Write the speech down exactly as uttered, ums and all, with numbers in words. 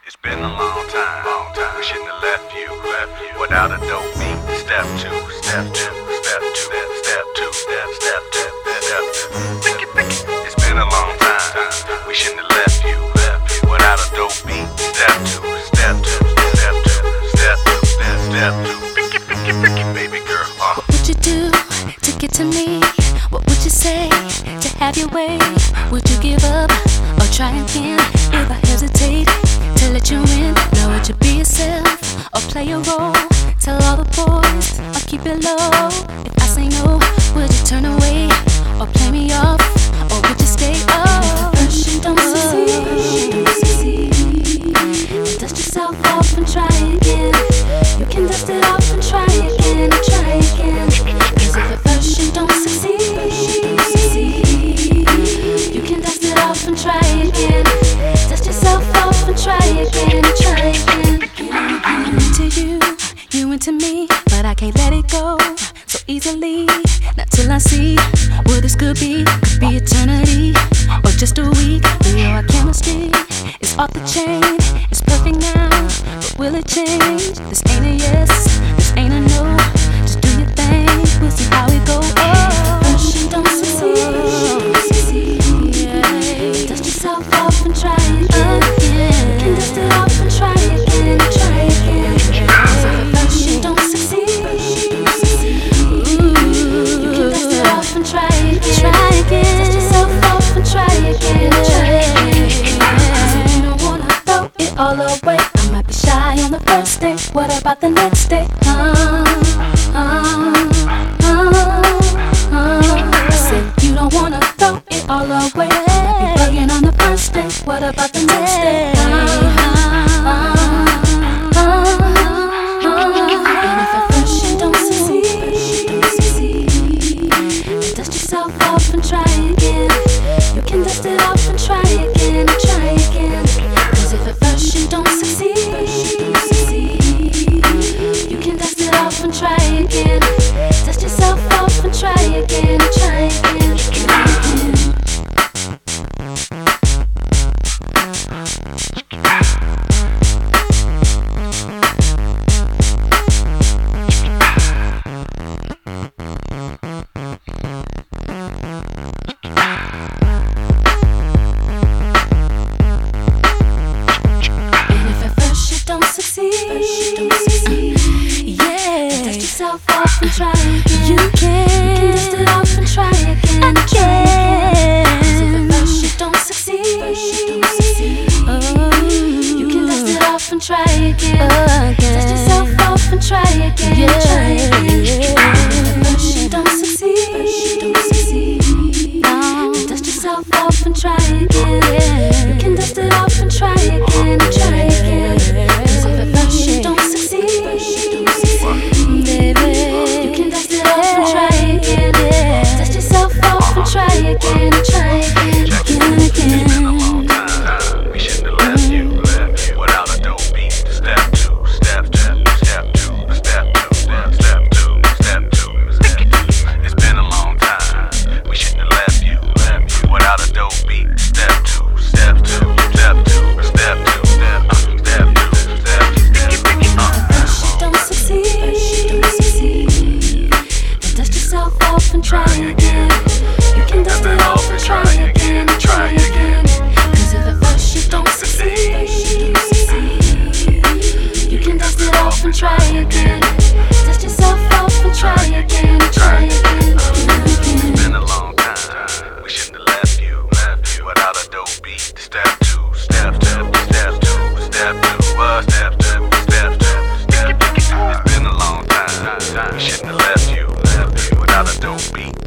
It's been a long time, long time. We shouldn't have left you, left you without a dope beat. Step two, step two, step two, step two, step, step two, step two. It's been a long time. We shouldn't have left you, left you without a dope beat. Step two, step two, step two, step two, step, step two. Picky, picky, picky, baby girl. Uh. What would you do to get to me? What would you say to have your way? Would you give up or try again if I hesitate to let you in? Now would you be yourself or play a role? Tell all the boys or keep it low. If I say no, would you turn away or play me off? Or would you stay? Oh, first you don't succeed, then dust yourself off and try again. You can dust it off and try again, and try again. Cause if at first you don't succeed, you can dust it off and try again. Dust yourself off and try again, and try again. I'm into you, you into me, but I can't let it go so easily. Not till I see what this could be. Could be eternity or just a week. We know our chemistry is off the chain. It's perfect now, but will it change? This ain't a yes, this ain't a no. Just do your thing, we'll see how it goes. Oh, first you don't succeed, yeah. Dust yourself off and try again. You can dust it off and try again, try again. So at first you don't succeed, you can dust it off and try again, try again. Dust yourself off and try again, try again. You don't wanna throw it all away. I might be shy on the first day. What about the next day? Uh, uh, uh, uh. I said you don't wanna throw it all away. Might be bugging on the first day. What about the next day? Uh, uh, uh, uh. And if at first you don't succeed, then dust yourself off and try again. You can dust it off and try again, and try again. Cause if at first you don't succeed, you can dust it off and try again. Dust yourself off and try again, and try again, try again. Off and try again. You can, you can dust it off and try again, and try again. Cause if at first you don't succeed, oh, you can dust it off and try again, again. Dust yourself off and try again, yeah, try again. If at first you don't succeed, no, dust yourself off and try again, yeah. You can dust it off and try again, and try again. Cause if at first you don't succeed, try again, try again, again, again. It's been a long time. We shouldn't have left you, left you without a dope beat. Step two, step two, step two, step two, step, step two, step two, step two. It's been a long time. We shouldn't have left you, left you without a dope beat. Step two, step two, step two, step two, step, step two, step, step. First you don't succeed, then dust yourself off and try again. You can dust it off and try again, and try again. Cause if at first you don't succeed, you can dust it off and try again. Dust yourself off and try again, and try again. It's been a long time. We shouldn't have left you, left you without a dope beat. Step two, step two, step two, step two, uh, step two, step two, step two. It's been a long time. We shouldn't have left you, left you without a dope beat.